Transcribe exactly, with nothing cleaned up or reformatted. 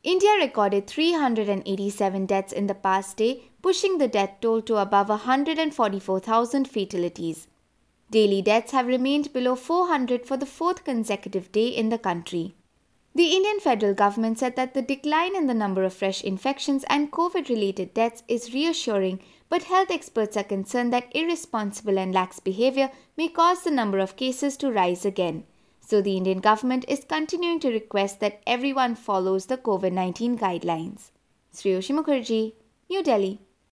India recorded three hundred eighty-seven deaths in the past day, pushing the death toll to above one hundred forty-four thousand fatalities. Daily deaths have remained below four hundred for the fourth consecutive day in the country. The Indian federal government said that the decline in the number of fresh infections and COVID-related deaths is reassuring, but health experts are concerned that irresponsible and lax behavior may cause the number of cases to rise again. So the Indian government is continuing to request that everyone follows the COVID nineteen guidelines. Sriyoshi Mukherjee, New Delhi.